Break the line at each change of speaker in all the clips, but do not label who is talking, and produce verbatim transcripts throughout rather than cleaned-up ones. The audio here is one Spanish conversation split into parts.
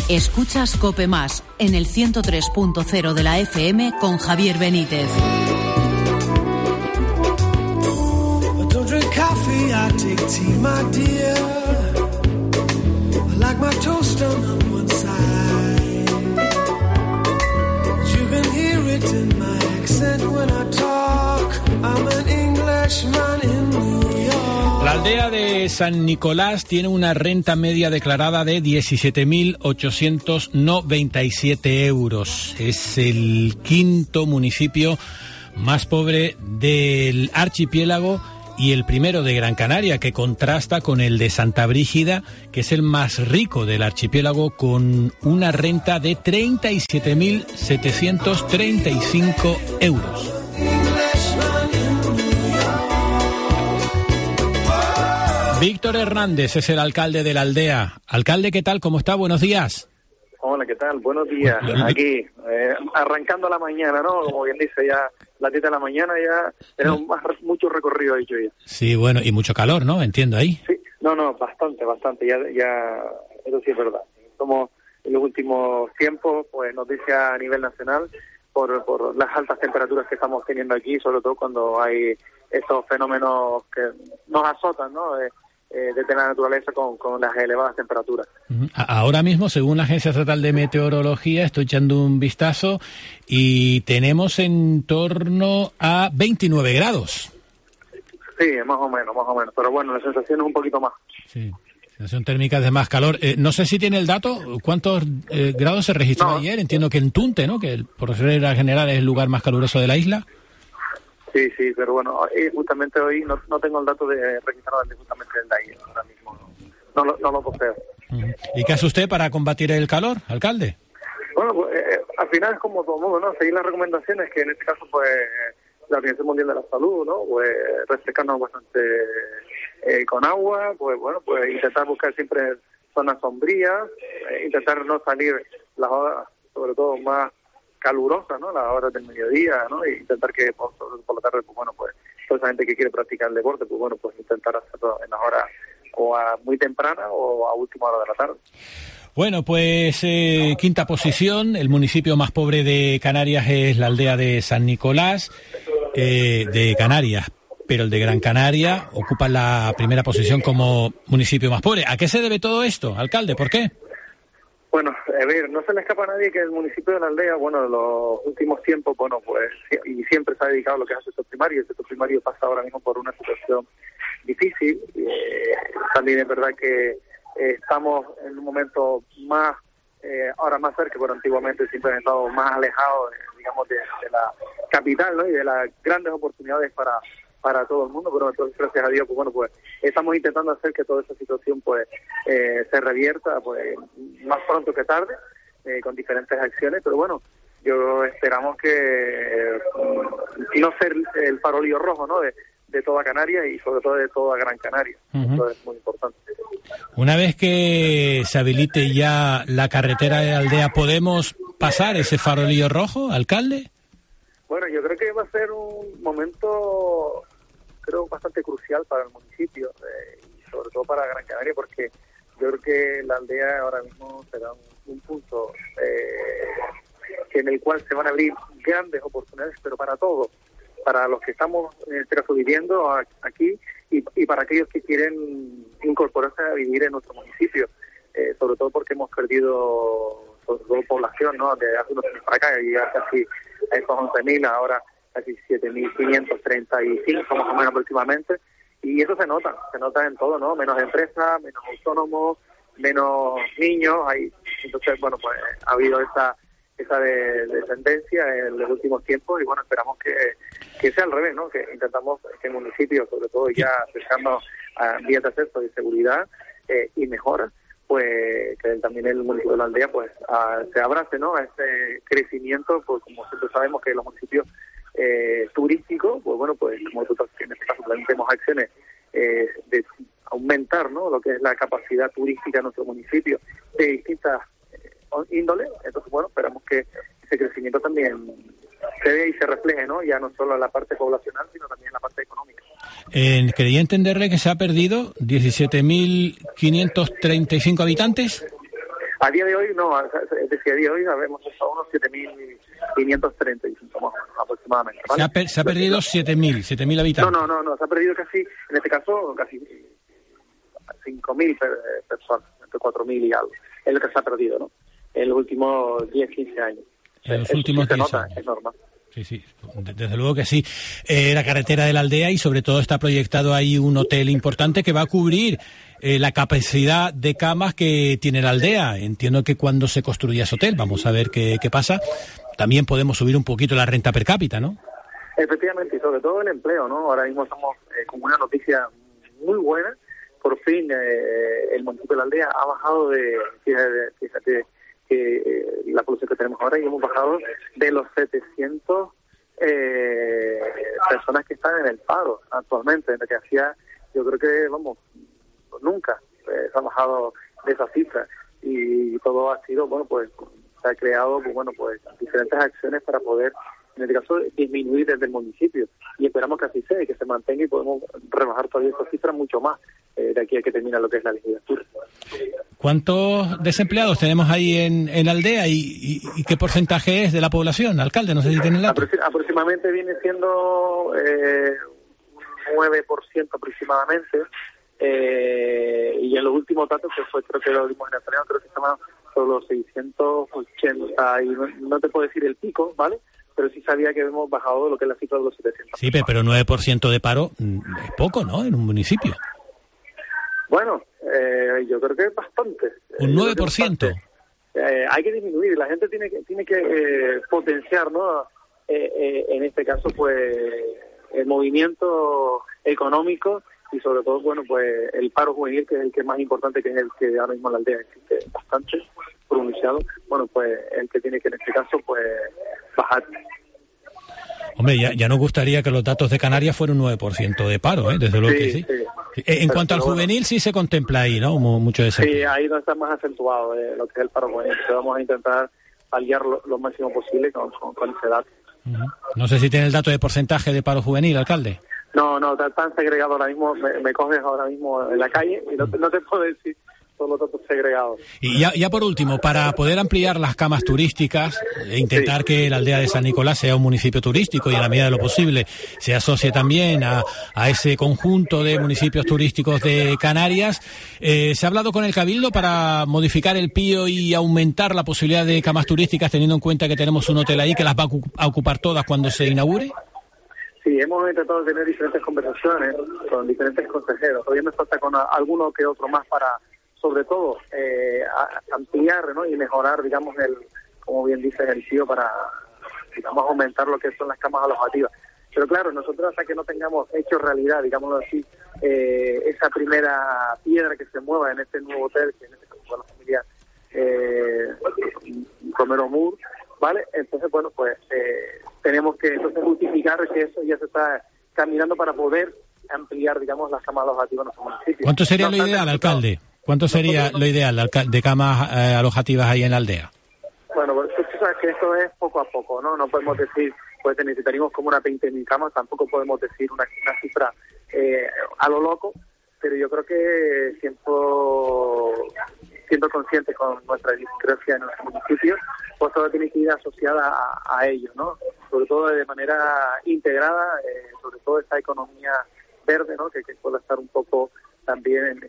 Escuchas COPE Más en el ciento tres punto cero de la F M con Javier Benítez.
La aldea de San Nicolás tiene una renta media declarada de diecisiete mil ochocientos noventa y siete euros. Es el quinto municipio más pobre del archipiélago y el primero de Gran Canaria, que contrasta con el de Santa Brígida, que es el más rico del archipiélago, con una renta de treinta y siete mil setecientos treinta y cinco euros. Víctor Hernández es el alcalde de la aldea. Alcalde, ¿qué tal? ¿Cómo está? Buenos días.
Hola, ¿qué tal? Buenos días. Aquí, eh, arrancando la mañana, ¿no? Como bien dice, ya las diez de la mañana ya tenemos más, mucho recorrido hecho ya.
Sí, bueno, y mucho calor, ¿no? Entiendo ahí.
Sí, no, no, bastante, bastante. Ya, ya, eso sí es verdad. Somos en los últimos tiempos, pues noticia a nivel nacional por, por las altas temperaturas que estamos teniendo aquí, sobre todo cuando hay estos fenómenos que nos azotan, ¿no? Eh, Eh, de la naturaleza con, con las elevadas temperaturas.
Ahora mismo, según la Agencia Estatal de Meteorología, estoy echando un vistazo y tenemos en torno a veintinueve grados.
Sí, más o menos, más o menos. Pero bueno, la sensación es un poquito más.
Sí, sensación térmica de más calor. Eh, no sé si tiene el dato, ¿cuántos eh, grados se registró no. ayer? Entiendo que en Tunte, ¿no? Que por regla general es el lugar más caluroso de la isla.
Sí, sí, pero bueno, justamente hoy no, no tengo el dato de registrado justamente de ahí, ahora mismo no, no, lo, no lo poseo.
¿Y qué hace usted para combatir el calor, alcalde?
Bueno, pues eh, al final es como todo el mundo, ¿no? Seguir las recomendaciones que en este caso, pues, la Organización Mundial de la Salud, ¿no? Pues refrescarnos bastante eh, con agua, pues bueno, pues intentar buscar siempre zonas sombrías, eh, intentar no salir las horas, sobre todo más calurosa, ¿no? Las horas del mediodía, ¿no? Y intentar que por, por la tarde, pues bueno, pues toda esa gente que quiere practicar el deporte, pues bueno, pues intentar hacerlo en las horas o a muy temprana o a última hora de la tarde.
Bueno, pues eh, quinta posición, el municipio más pobre de Canarias es la aldea de San Nicolás, eh, de Canarias, pero el de Gran Canaria ocupa la primera posición como municipio más pobre. ¿A qué se debe todo esto, alcalde? ¿Por qué?
Bueno, a ver, no se le escapa a nadie que el municipio de la aldea, bueno, en los últimos tiempos, bueno, pues, y siempre se ha dedicado a lo que es el sector primario. El sector primario pasa ahora mismo por una situación difícil. Eh, también es verdad que eh, estamos en un momento más, eh, ahora más cerca, pero antiguamente siempre hemos estado más alejados, eh, digamos, de, de la capital, ¿no? Y de las grandes oportunidades para para todo el mundo, pero entonces, gracias a Dios, pues bueno, pues estamos intentando hacer que toda esa situación pues eh, se revierta pues más pronto que tarde, eh, con diferentes acciones, pero bueno, yo esperamos que eh, no ser el farolillo rojo, ¿no? De, de toda Canarias y sobre todo de toda Gran Canaria. Uh-huh. Eso es muy importante.
Una vez que se habilite ya la carretera de Aldea, ¿podemos pasar ese farolillo rojo, alcalde?
Bueno, yo creo que va a ser un momento, creo, bastante crucial para el municipio eh, y sobre todo para Gran Canaria, porque yo creo que la aldea ahora mismo será un, un punto eh, en el cual se van a abrir grandes oportunidades, pero para todos, para los que estamos en este caso viviendo aquí y, y para aquellos que quieren incorporarse a vivir en nuestro municipio, eh, sobre todo porque hemos perdido sobre todo población, ¿no? De hace unos años para acá, ya casi a esos once mil, ahora casi siete mil quinientos treinta y cinco más o menos aproximadamente, y eso se nota, se nota en todo, ¿no? Menos empresas, menos autónomos, menos niños, hay, entonces, bueno, pues ha habido esa esa de, de tendencia en los últimos tiempos y bueno, esperamos que, que sea al revés, ¿no? Que intentamos que el municipio, sobre todo ya cercano a vías de acceso y seguridad eh, y mejora, pues que también el municipio de la aldea pues a, se abrace, ¿no? A ese crecimiento, pues como siempre sabemos que los municipios eh, turísticos, pues bueno, pues como nosotros en este caso planteamos acciones eh, de aumentar, ¿no? Lo que es la capacidad turística de nuestro municipio de distintas eh, índoles. Entonces, bueno, esperamos que ese crecimiento también se vea y se refleje, ¿no? Ya no solo en la parte poblacional, sino también en la parte económica.
Eh, quería entenderle que se ha perdido diecisiete mil quinientos treinta y cinco habitantes.
A día de hoy, no, es decir, a día de hoy habemos estado unos siete mil quinientos treinta y cinco más o menos, aproximadamente. ¿Vale?
Se, ha per, se ha perdido siete mil, siete mil habitantes.
No, no, no, no, se ha perdido casi, en este caso, casi cinco mil per, personas, entre cuatro mil y algo. Es lo que se ha perdido, ¿no? En los últimos diez, quince años.
En los
Eso
últimos
sí se
diez
nota,
años.
es normal.
Sí, sí, desde luego que sí. Eh, la carretera de la aldea y sobre todo está proyectado ahí un hotel importante que va a cubrir eh, la capacidad de camas que tiene la aldea. Entiendo que cuando se construya ese hotel, vamos a ver qué, qué pasa, también podemos subir un poquito la renta per cápita, ¿no?
Efectivamente, y sobre todo el empleo, ¿no? Ahora mismo estamos eh, con una noticia muy buena. Por fin eh, el municipio de la aldea ha bajado de, fíjate, fíjate que eh, la población que tenemos ahora y hemos bajado de los setecientos eh, personas que están en el paro actualmente, en lo que hacía, yo creo que, vamos, nunca eh, se ha bajado de esa cifra y todo ha sido, bueno, pues se ha creado, pues bueno, pues diferentes acciones para poder, en este caso, disminuir desde el municipio y esperamos que así sea y que se mantenga y podemos rebajar todavía esa cifra mucho más eh, de aquí a que termine lo que es la legislatura.
¿Cuántos desempleados tenemos ahí en, en la aldea y, y, y qué porcentaje es de la población, alcalde? No sé si tiene el dato.
Aproxim- aproximadamente viene siendo eh, un nueve por ciento aproximadamente eh, y en los últimos datos que fue, creo que lo dimos en el pleno, creo que estaban sobre los seiscientos ochenta y no, no te puedo decir el pico, ¿vale? Pero sí sabía que hemos bajado lo que es la cifra de los setecientos.
Sí, pero nueve por ciento de paro es poco, ¿no? En un municipio.
Bueno, eh, yo creo que es bastante.
Un nueve por ciento.
Eh, hay que disminuir, la gente tiene que tiene que eh, potenciar, ¿no? Eh, eh, en este caso, pues, el movimiento económico y sobre todo, bueno, pues el paro juvenil, que es el que es más importante, que es el que ahora mismo en la aldea existe bastante pronunciado. Bueno, pues el que tiene que en este caso, pues, bajar.
Hombre, ya, ya nos gustaría que los datos de Canarias fueran un nueve por ciento de paro, ¿eh? Desde luego
sí,
que sí.
sí.
En Pero, cuanto al juvenil, bueno, sí se contempla ahí, ¿no? Mucho de ese.
Sí, ahí no está más acentuado eh, lo que es el paro juvenil. Entonces vamos a intentar paliar lo, lo máximo posible con, con, con ese dato.
Uh-huh. No sé si tiene el dato de porcentaje de paro juvenil, alcalde.
No, no, está tan segregado ahora mismo, me, me coges ahora mismo en la calle y no, no te puedo decir todos los datos segregados.
Y ya, ya por último, para poder ampliar las camas turísticas e intentar sí. que la aldea de San Nicolás sea un municipio turístico y a la medida de lo posible se asocie también a, a ese conjunto de municipios turísticos de Canarias, eh, ¿se ha hablado con el Cabildo para modificar el P I O y aumentar la posibilidad de camas turísticas teniendo en cuenta que tenemos un hotel ahí que las va a ocupar todas cuando se inaugure?
Sí, hemos intentado tener diferentes conversaciones con diferentes consejeros. Todavía me falta con alguno que otro más para, sobre todo, eh, ampliar, ¿no? Y mejorar, digamos, el, como bien dices, el P I O para, digamos, aumentar lo que son las camas alojativas. Pero claro, nosotros hasta que no tengamos hecho realidad, digámoslo así, eh, esa primera piedra que se mueva en este nuevo hotel, que en este caso fue la familia eh, Romero Moore, ¿vale? Entonces, bueno, pues eh, tenemos que entonces justificar que eso ya se está caminando para poder ampliar, digamos, las camas alojativas en nuestro municipio.
¿Cuánto sería
no
lo ideal, alcalde? ¿Cuánto sería lo ideal de camas eh, alojativas ahí en la aldea?
Bueno, pues tú sabes que esto es poco a poco, ¿no? No podemos decir, pues necesitaríamos como unas veinte mil camas, tampoco podemos decir una, una cifra eh, a lo loco, pero yo creo que siendo, siendo conscientes con nuestra idiosincrasia en nuestro municipio, pues todo tiene que ir asociada a, a ello, ¿no? Sobre todo de manera integrada, eh, sobre todo esta economía verde, ¿no? Que, que pueda estar un poco también en,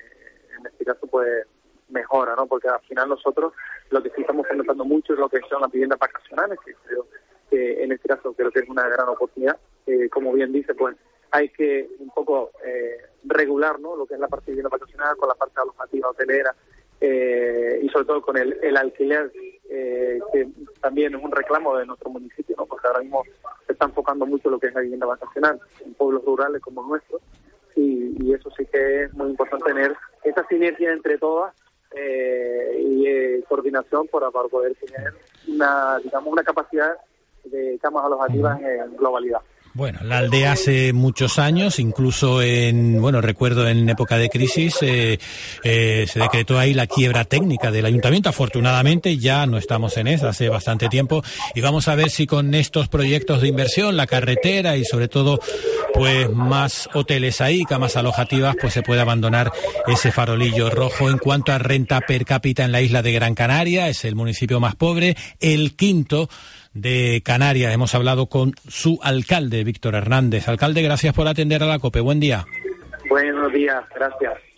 en este caso, pues mejora, ¿no? Porque al final nosotros lo que sí estamos fomentando mucho es lo que son las viviendas vacacionales, que creo que en este caso creo que es una gran oportunidad. Eh, como bien dice, pues hay que un poco eh, regular, ¿no? Lo que es la parte de vivienda vacacional con la parte alojativa, hotelera, eh, y sobre todo con el, el alquiler, eh, que también es un reclamo de nuestro municipio, ¿no? Porque ahora mismo se está enfocando mucho lo que es la vivienda vacacional en pueblos rurales como nuestros, y, y eso sí que es muy importante tener esa sinergia entre todas eh, y eh, coordinación para, para poder tener una, digamos, una capacidad de camas alojativas en globalidad.
Bueno, la aldea hace muchos años, incluso en, bueno, recuerdo en época de crisis, eh, eh, se decretó ahí la quiebra técnica del ayuntamiento. Afortunadamente ya no estamos en eso, hace bastante tiempo, y vamos a ver si con estos proyectos de inversión, la carretera y sobre todo, pues más hoteles ahí, camas alojativas, pues se puede abandonar ese farolillo rojo. En cuanto a renta per cápita en la isla de Gran Canaria, es el municipio más pobre, el quinto de Canarias. Hemos hablado con su alcalde, Víctor Hernández. Alcalde, gracias por atender a la COPE. Buen día.
Buenos días, gracias.